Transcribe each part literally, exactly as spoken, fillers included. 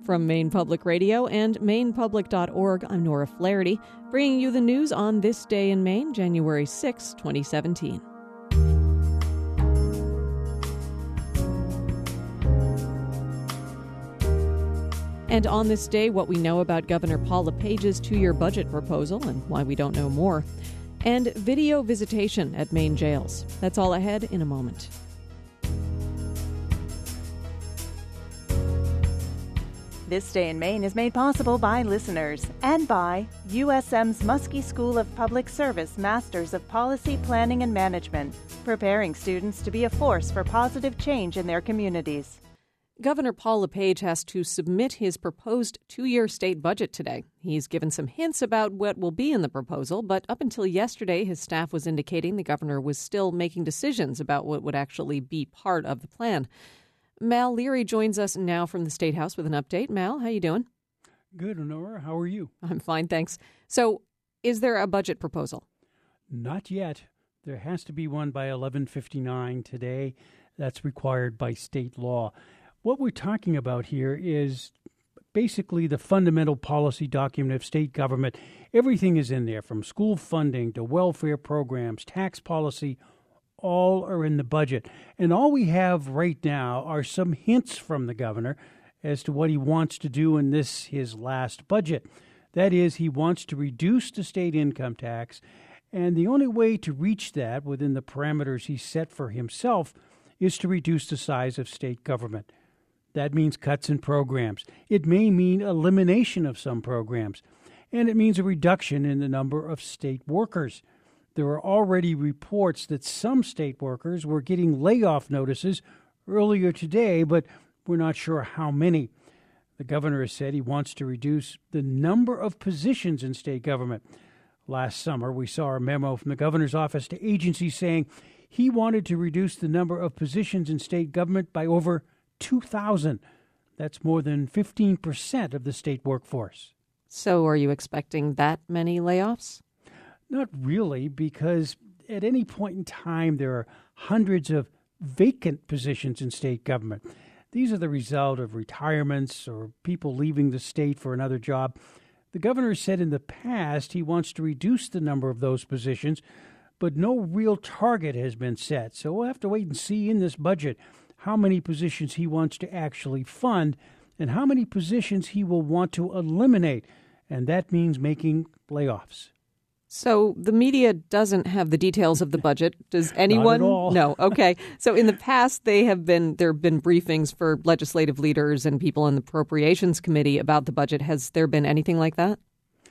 From Maine Public Radio and maine public dot org, I'm Nora Flaherty, bringing you the news on this day in Maine, January sixth, twenty seventeen. And on this day, what we know about Governor Paul LePage's two-year budget proposal and why we don't know more. And video visitation at Maine jails. That's all ahead in a moment. This Day in Maine is made possible by listeners and by U S M's Muskie School of Public Service Masters of Policy, Planning, and Management, preparing students to be a force for positive change in their communities. Governor Paul LePage has to submit his proposed two-year state budget today. He's given some hints about what will be in the proposal, but up until yesterday, his staff was indicating the governor was still making decisions about what would actually be part of the plan. Mal Leary joins us now from the State House with an update. Mal, how you doing? Good, Nora. How are you? I'm fine, thanks. So, is there a budget proposal? Not yet. There has to be one by eleven fifty-nine today. That's required by state law. What we're talking about here is basically the fundamental policy document of state government. Everything is in there, from school funding to welfare programs, tax policy. All are in the budget. And all we have right now are some hints from the governor as to what he wants to do in this, his last budget. That is, he wants to reduce the state income tax, and the only way to reach that within the parameters he set for himself is to reduce the size of state government. That means cuts in programs. It may mean elimination of some programs, and it means a reduction in the number of state workers. There are already reports that some state workers were getting layoff notices earlier today, but we're not sure how many. The governor has said he wants to reduce the number of positions in state government. Last summer, we saw a memo from the governor's office to agencies saying he wanted to reduce the number of positions in state government by over two thousand. That's more than fifteen percent of the state workforce. So are you expecting that many layoffs? Not really, because at any point in time, there are hundreds of vacant positions in state government. These are the result of retirements or people leaving the state for another job. The governor said in the past he wants to reduce the number of those positions, but no real target has been set. So we'll have to wait and see in this budget how many positions he wants to actually fund and how many positions he will want to eliminate. And that means making layoffs. So the media doesn't have the details of the budget. Does anyone? Not at all. No. Okay. So in the past, they have been there have been briefings for legislative leaders and people in the Appropriations Committee about the budget. Has there been anything like that?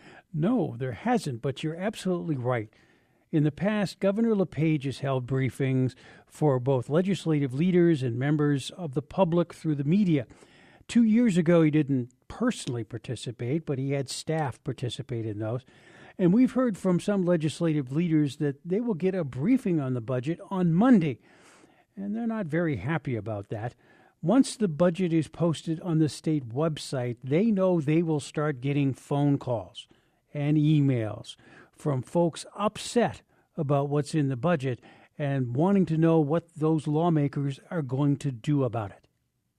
No, there hasn't. But you're absolutely right. In the past, Governor LePage has held briefings for both legislative leaders and members of the public through the media. Two years ago, he didn't personally participate, but he had staff participate in those. And we've heard from some legislative leaders that they will get a briefing on the budget on Monday. And they're not very happy about that. Once the budget is posted on the state website, they know they will start getting phone calls and emails from folks upset about what's in the budget and wanting to know what those lawmakers are going to do about it.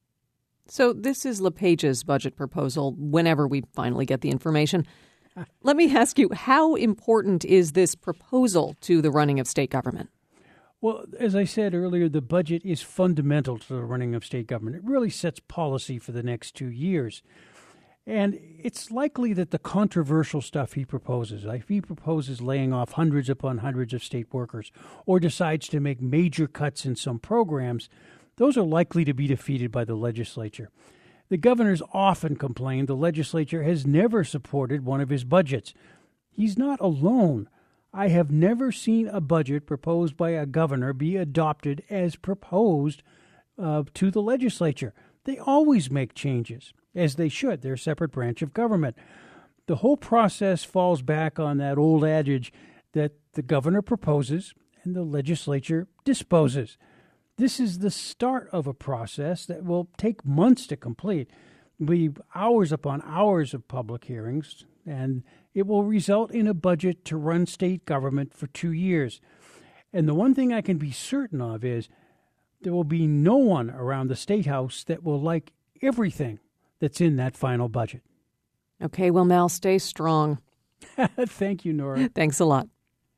So this is LePage's budget proposal whenever we finally get the information. Let me ask you, how important is this proposal to the running of state government? Well, as I said earlier, the budget is fundamental to the running of state government. It really sets policy for the next two years. And it's likely that the controversial stuff he proposes, if he proposes laying off hundreds upon hundreds of state workers or decides to make major cuts in some programs, those are likely to be defeated by the legislature. The governor's often complained the legislature has never supported one of his budgets. He's not alone. I have never seen a budget proposed by a governor be adopted as proposed uh, to the legislature. They always make changes, as they should. They're a separate branch of government. The whole process falls back on that old adage that the governor proposes and the legislature disposes. This is the start of a process that will take months to complete. It will be hours upon hours of public hearings, and it will result in a budget to run state government for two years. And the one thing I can be certain of is there will be no one around the State House that will like everything that's in that final budget. Okay, well, Mal, stay strong. Thank you, Nora. Thanks a lot.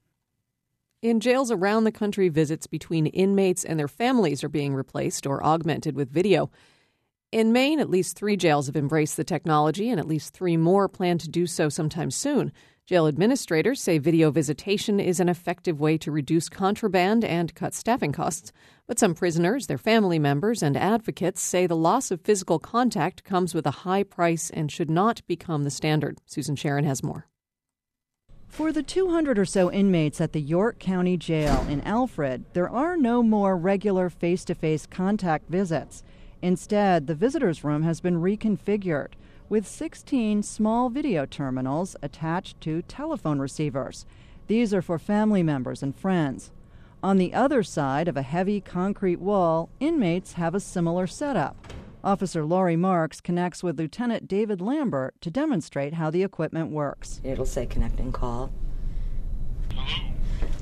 In jails around the country, visits between inmates and their families are being replaced or augmented with video. In Maine, at least three jails have embraced the technology, and at least three more plan to do so sometime soon. Jail administrators say video visitation is an effective way to reduce contraband and cut staffing costs. But some prisoners, their family members, and advocates say the loss of physical contact comes with a high price and should not become the standard. Susan Sharon has more. For the two hundred or so inmates at the York County Jail in Alfred, there are no more regular face-to-face contact visits. Instead, the visitors' room has been reconfigured with sixteen small video terminals attached to telephone receivers. These are for family members and friends. On the other side of a heavy concrete wall, inmates have a similar setup. Officer Laurie Marks connects with Lieutenant David Lambert to demonstrate how the equipment works. It'll say connect and call. Hello.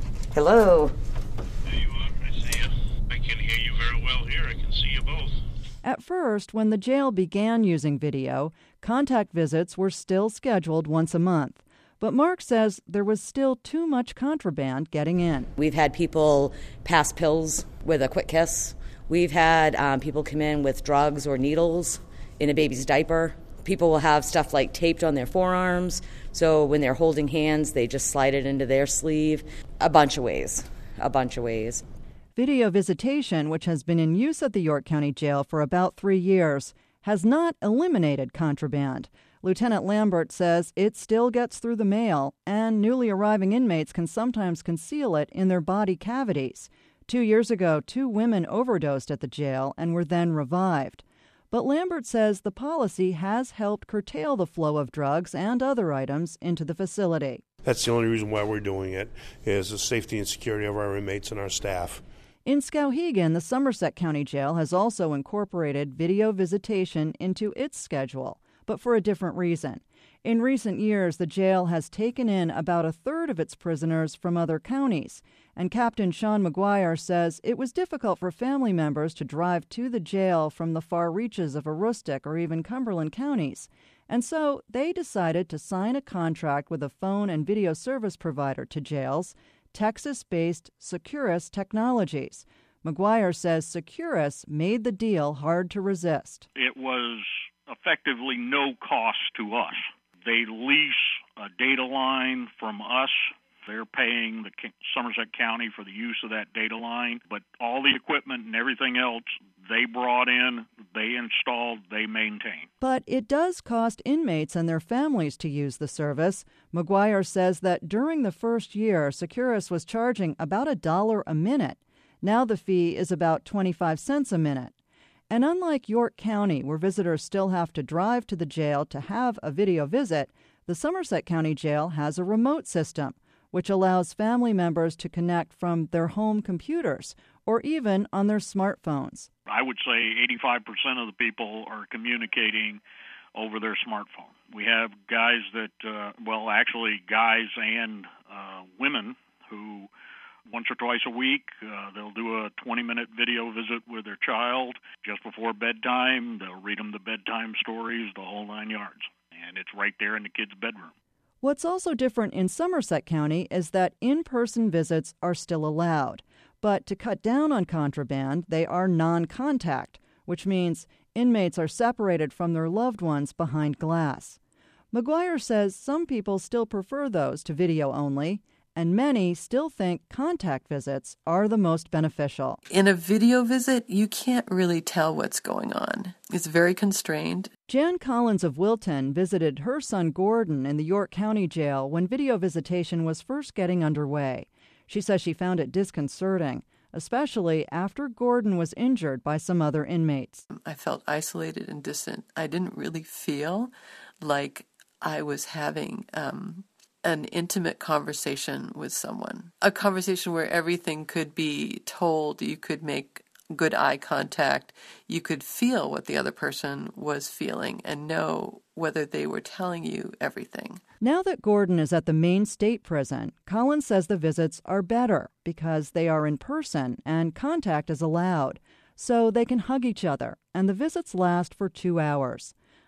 Hello. There you are. I see you. I can hear you very well here. I can see you both. At first, when the jail began using video, contact visits were still scheduled once a month. But Mark says there was still too much contraband getting in. We've had people pass pills with a quick kiss. We've had um, people come in with drugs or needles in a baby's diaper. People will have stuff like taped on their forearms, so when they're holding hands, they just slide it into their sleeve. A bunch of ways, a bunch of ways. Video visitation, which has been in use at the York County Jail for about three years, has not eliminated contraband. Lieutenant Lambert says it still gets through the mail, and newly arriving inmates can sometimes conceal it in their body cavities. Two years ago, two women overdosed at the jail and were then revived. But Lambert says the policy has helped curtail the flow of drugs and other items into the facility. That's the only reason why we're doing it, is the safety and security of our inmates and our staff. In Skowhegan, the Somerset County Jail has also incorporated video visitation into its schedule, but for a different reason. In recent years, the jail has taken in about a third of its prisoners from other counties, and Captain Sean McGuire says it was difficult for family members to drive to the jail from the far reaches of Aroostook or even Cumberland counties. And so they decided to sign a contract with a phone and video service provider to jails, Texas-based Securus Technologies. McGuire says Securus made the deal hard to resist. It was effectively no cost to us. They lease a data line from us. They're paying the Somerset County for the use of that data line, but all the equipment and everything else they brought in, they installed, they maintain. But it does cost inmates and their families to use the service. McGuire says that during the first year, Securus was charging about a dollar a minute. Now the fee is about twenty-five cents a minute. And unlike York County, where visitors still have to drive to the jail to have a video visit, the Somerset County Jail has a remote system, which allows family members to connect from their home computers or even on their smartphones. I would say eighty-five percent of the people are communicating over their smartphone. We have guys that, uh, well, actually guys and uh, women who once or twice a week, uh, they'll do a twenty-minute video visit with their child just before bedtime. They'll read them the bedtime stories, the whole nine yards. And it's right there in the kid's bedroom. What's also different in Somerset County is that in-person visits are still allowed. But to cut down on contraband, they are non-contact, which means inmates are separated from their loved ones behind glass. McGuire says some people still prefer those to video only, and many still think contact visits are the most beneficial. In a video visit, you can't really tell what's going on. It's very constrained. Jan Collins of Wilton visited her son Gordon in the York County Jail when video visitation was first getting underway. She says she found it disconcerting, especially after Gordon was injured by some other inmates. I felt isolated and distant. I didn't really feel like I was having um, an intimate conversation with someone. A conversation where everything could be told, you could make good eye contact, you could feel what the other person was feeling and know whether they were telling you everything. Now that Gordon is at the Maine State Prison, Collins says the visits are better because they are in person and contact is allowed, so they can hug each other, and the visits last for two hours.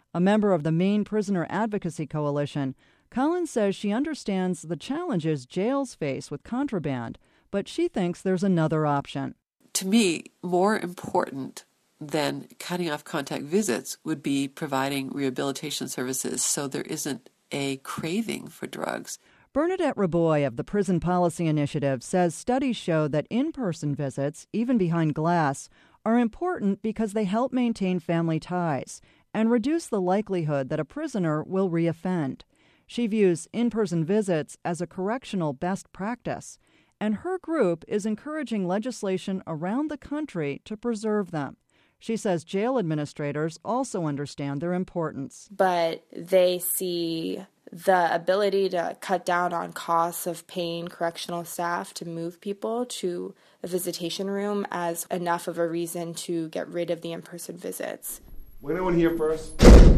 A member of the Maine Prisoner Advocacy Coalition, Collins says she understands the challenges jails face with contraband, but she thinks there's another option. To me, more important than cutting off contact visits would be providing rehabilitation services so there isn't a craving for drugs. Bernadette Raboy of the Prison Policy Initiative says studies show that in-person visits, even behind glass, are important because they help maintain family ties and reduce the likelihood that a prisoner will reoffend. She views in-person visits as a correctional best practice, and her group is encouraging legislation around the country to preserve them. She says jail administrators also understand their importance. But they see the ability to cut down on costs of paying correctional staff to move people to a visitation room as enough of a reason to get rid of the in-person visits. Will anyone here first?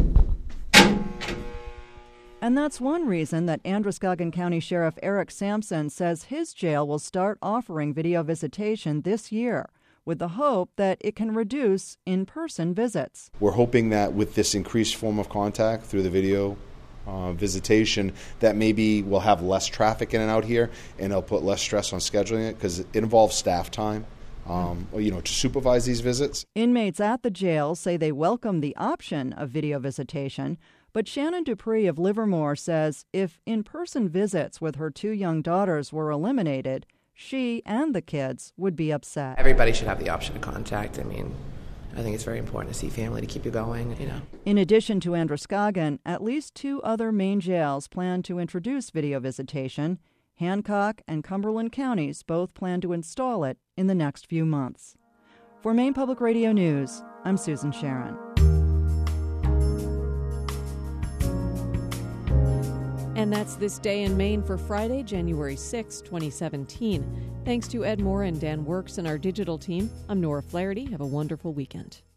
And that's one reason that Androscoggin County Sheriff Eric Sampson says his jail will start offering video visitation this year, with the hope that it can reduce in-person visits. We're hoping that with this increased form of contact through the video uh, visitation, that maybe we'll have less traffic in and out here, and it'll put less stress on scheduling it because it involves staff time, um, you know, to supervise these visits. Inmates at the jail say they welcome the option of video visitation, but Shannon Dupree of Livermore says if in-person visits with her two young daughters were eliminated, she and the kids would be upset. Everybody should have the option of contact. I mean, I think it's very important to see family to keep you going, you know. In addition to Androscoggin, at least two other Maine jails plan to introduce video visitation. Hancock and Cumberland counties both plan to install it in the next few months. For Maine Public Radio News, I'm Susan Sharon. And that's This Day in Maine for Friday, January sixth, twenty seventeen. Thanks to Ed Moore and Dan Works and our digital team. I'm Nora Flaherty. Have a wonderful weekend.